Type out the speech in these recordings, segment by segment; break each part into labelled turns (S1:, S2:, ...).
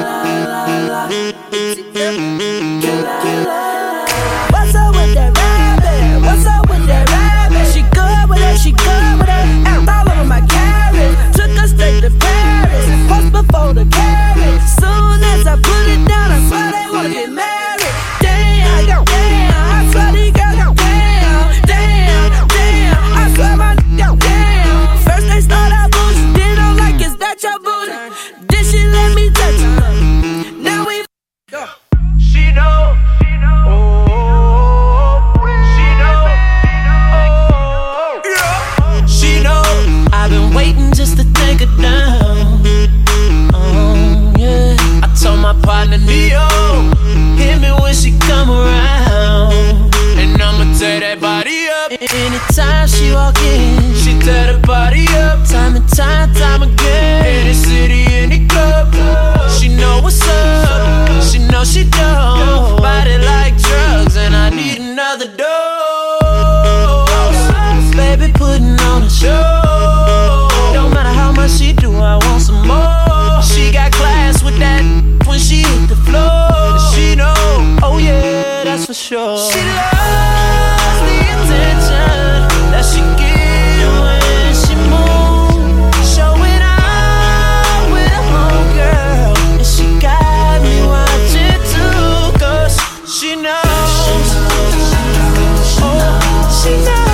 S1: What's up with that rabbit? What's up with that rabbit? She good with it, she good with it. All over my carrot. Took her straight to Paris. Post before the carrot. Soon as I put it down, I swear they wanna get married. Damn, damn, I swear these girls go damn, damn, damn. I swear my go damn. First they start out booty, then I'm like, is that your booty? Then she let me touch her. Now we go.
S2: She know.
S1: I've been waiting just to take her down. Oh, yeah. I told my partner, Neo, hit me when she come around.
S2: And I'ma tear that body up.
S1: Anytime she walk in,
S2: She tear the body up.
S1: time and time again.
S2: Any city, any club.
S1: She know what's up, she know she don't. Body like drugs and I need another dose. Baby putting on a show. Don't matter how much she do, I want some more. She got class with that when she hit the floor.
S2: She know.
S1: Oh yeah, that's for sure. She loves the attention that she get when she move. Showing out with a homegirl, and she got me watching too. 'Cause she knows, oh, she knows.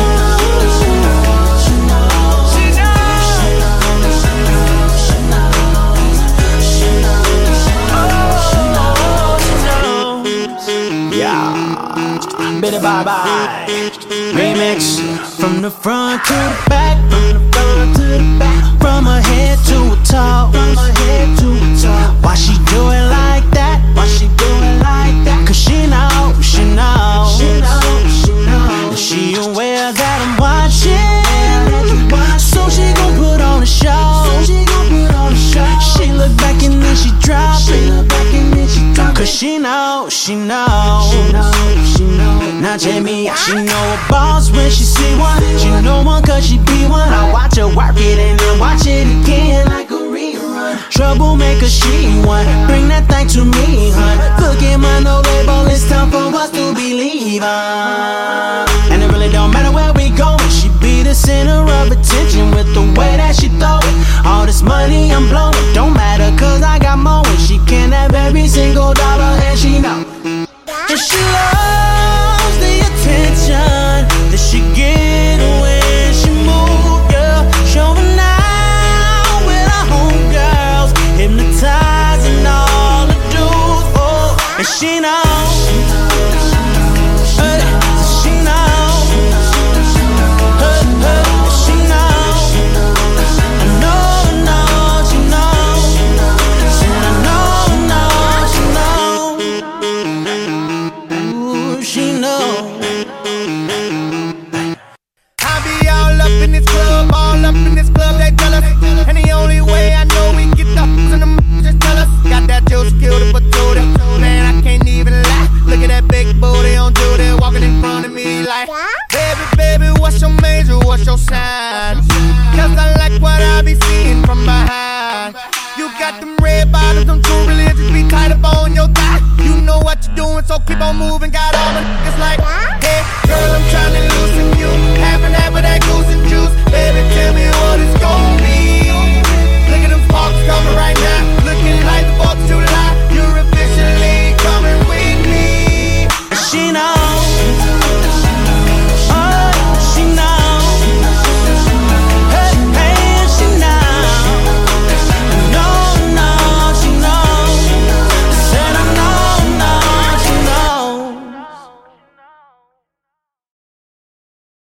S1: Bitty bye bye remix from the front to the back, from the front to the back, from her head to her toe, from her head to her toe. Why she do it like that? Why she do it like that? 'Cause she knows, she knows, she knows, she knows. And she aware that I'm watching, so she gon' put on a show. She gon' put on a show. She look back and then she drop it. She look back and then she drop it. 'Cause she knows, she knows, she knows, she knows. Now Jamie, she know a boss when she see one. She know one 'cause she be one. I watch her work it and then watch it again like a rerun. Troublemaker, she one. Bring that thing to me, hun. Look at my no label, it's time for us to believe, and it really don't matter where we going. She be the center of attention with the way that she throw it. All this money I'm blowing don't matter 'cause I got more. And she can have every single dollar and she know. And she loves the attention that she get when she move, yeah. Showing out with her homegirls, hypnotizing all the dudes, oh. And she knows, she knows, she knows, I know, she knows, said I know, she knows. Ooh, she knows.
S2: I be all up in this club, all up in this club, they tell us. And the only way I know we get the in them just tell us. Got that juice, killed it, but told it. Man, I can't even lie. Look at that big booty on Judy walking in front of me like, baby, baby, what's your major, what's your sign? 'Cause I like what I be seeing from behind. You got them red bottoms, them true religions be tight up on your thigh. You know what you're doing, so keep on moving. Got all my niggas like, hey, girl, I'm tryna loosen you. Half and half of that goose and juice. Baby, tell me what it's gon' be. Look at them sparks coming right now. Looking like the 4th of July. You're officially coming with me.
S1: She knows.